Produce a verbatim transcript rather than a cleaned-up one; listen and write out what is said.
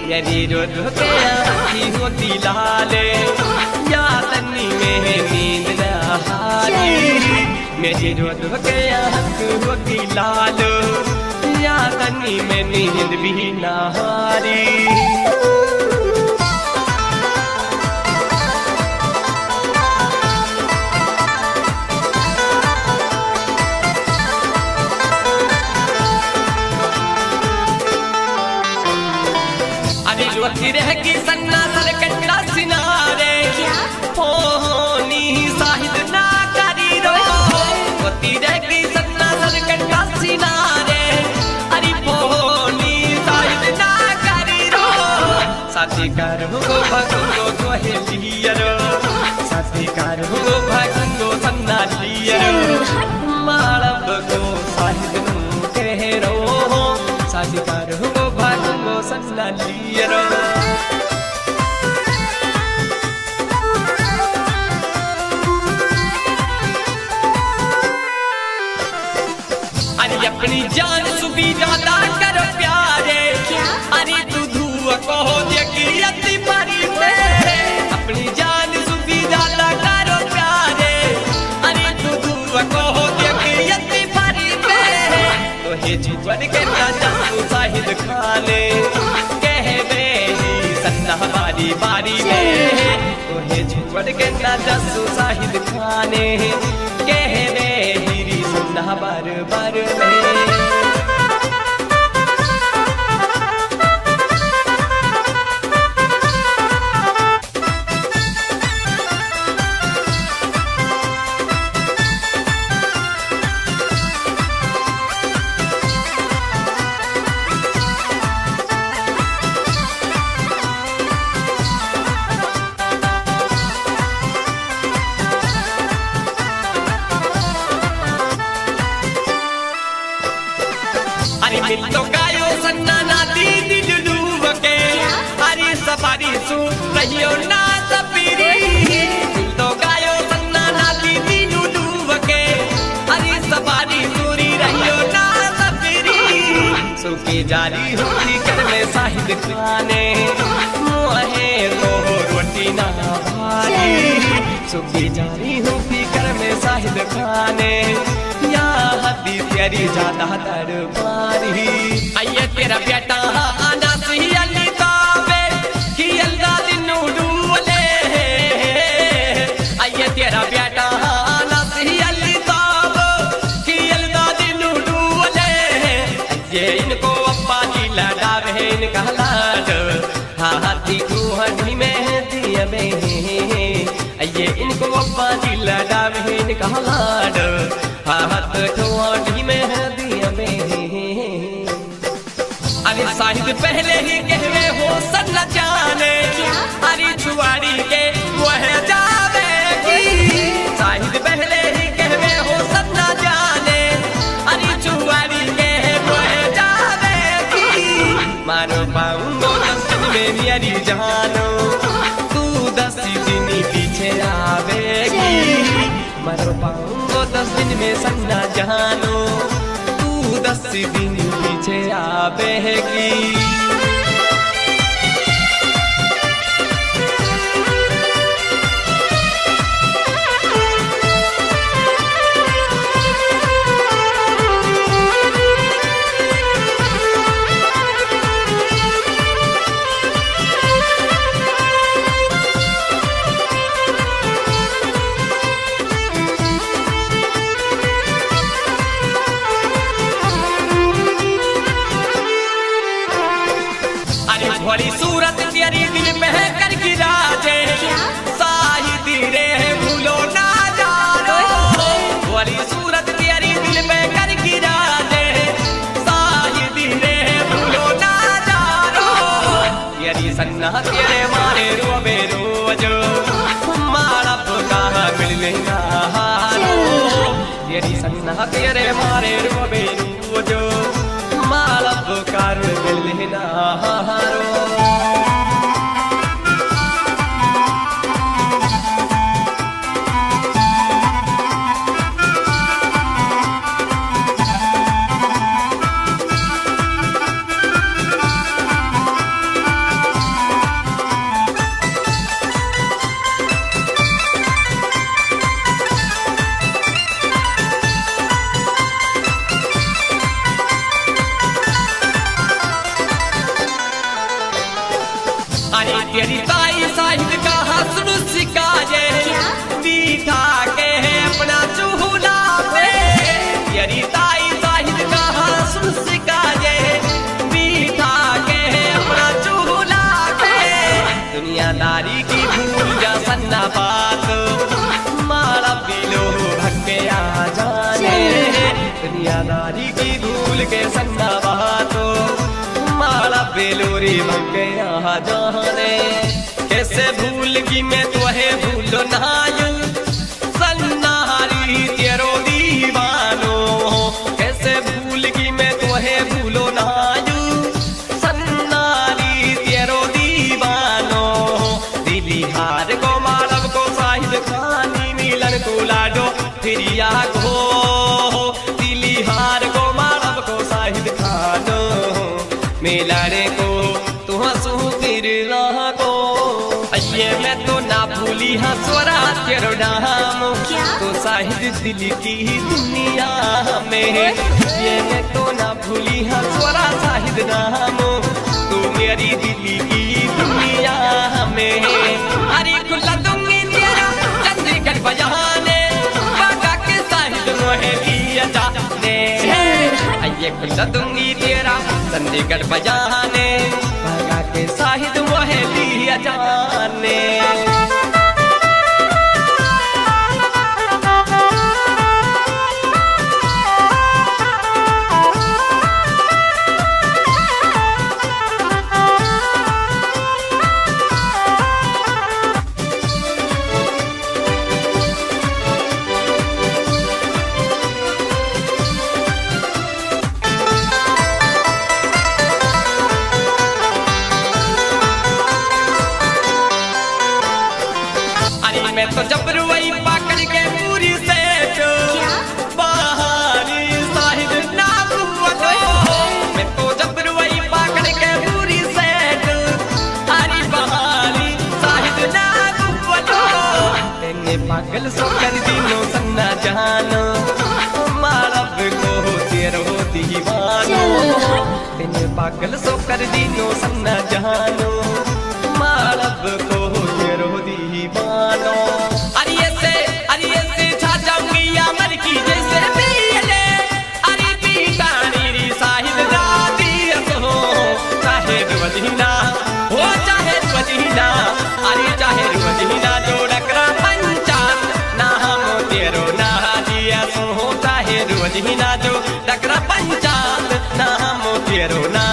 मेरी रोज के आँखी होती लाल या तन्नी में नींद न हारी मेरी रोज के आँख होती लाल या तन्नी में नींद भी न हारी रोती रहेगी सन्ना सर कंडा सिनारे हो नी साहिद ना करी रो रोती रहेगी सन्ना सर कंडा सिनारे अरे पोनी साहिद ना करी रो साथी कर हो भगंगो तो है लियरो साथी कर हो भगंगो सन्ना लियरो मालव को साहिद नु कह रो साथी कर हो भगंगो सन्ना लियरो अपनी जान सुबी ज्यादा करो प्यारे अरे तू धुआ कहो देखी अति परी अपनी जान सुबी ज्यादा करो प्यारे अरे तू धुआ कहो देखी अति परी तो हे जीवन के राजा साहिद खाने कहवे सन्ना बारी बारी में तो हे जीवन के राजा साहिद खाने कहवे सन्ना बार बार में मिल तो गायो सन्ना ना दीदी डूब के अरे सफारी सू रहियो ना सपीरी मिल तो गायो सन्ना ना दीदी डूब के अरे सफारी सूरी रहियो ना सपीरी सुखी जारी होती कर में साहिद खाने मुहे तो रोटी ना भारी सुखी जारी होती कर में साहिद खाने हदी तेरी ज्यादा दरबारी आइए तेरा बेटा आना सही अली तावे कि अल्लाह दिनू डूले आइए तेरा बेटा आना सही अली तावे कि अल्लाह दिनू डूले ये इनको अप्पा जी लड़ावे इनका लाड हाथी को हड्डी में दिया में आइए इनको अप्पा जी लड़ावे इनका लाड हाथ ठोड़ी में दिया में अरे साहिद पहले ही कहवे हो सन्ना जाने अरे छुआरी के वह जावेगी साहिद पहले ही कहवे हो सन्ना जाने अरे छुआरी के वह जावेगी मारो पाऊंगो दस दिन में मेरी जानो तू दस दिन पीछे आवेगी मारो पाऊंगो दस दिन में सन्ना जानो तू दस दिन पीछे आवेगी भोली सूरत तेरी दिल में है कर गिरा दे साहिद रे भूलो ना जानो भोली सूरत तेरी दिल में कर गिरा दे साहिद रे भूलो ना जानो तेरी सन्ना तेरे मारे रोबे रोज मारा पुका मिलने ना हारो तेरी सन्ना तेरे मारे रोबे रोज मारा पुकार मिलने ना हारो अरे तेरी ताई साहिद का हसन सिकाए बीठा के अपना चूल्हा पे तेरी ताई साहिद का हसन सिकाए बीठा के अपना चूल्हा पे दुनियादारी की भूल जा सन्ना बात मारा बिलो भक्के आ जाने दुनियादारी की भूल के सन्ना बात मारा बेलोरी भक्के आ जाने कैसे भूल की मैं तुहे भूलो नायू सन्नारी तेरो दीवानो कैसे भूल की मैं तुहे भूलो नायू सन्नारी तेरो दीवानो दिली हार को मालव को साहिद खानी मिलन को लाडो फिर या को दिली हार को मालव को साहिद खानो मिलने को तू हंसू फिर रहा को ये मैं तो ना भूली हाँ स्वरा तेरो नाम तो साहिद दिल की दुनिया में ये मैं तो ना भूली हाँ स्वरा साहिद नाम तू मेरी दिल की दुनिया में अरे खुला दूंगी तेरा चंडीगढ़ बजाने बागा के साहिद मोहे लिया जाने ये खुला दूंगी तेरा चंडीगढ़ बजाने बागा के साहिद मोहे लिया जाने मैं तो जबरुई पकड़ के पूरी सेठ बाहरी साहिद ना बुवलो मैं तो जबरुई पकड़ के पूरी सेठ हरी बहारी साहिद ना बुवलो तेने पागल सो कर दिनो सन्ना जानो मारब को तेरो दीवानो तेने पागल सो कर दिनो सन्ना जानो मारब को तेरो दीवानो अरे चाहे रुझीना जो डकरा पंचान ना हम तेरो ना दिया सो चाहे रुझीना जो डकरा पंचान ना हम तेरो ना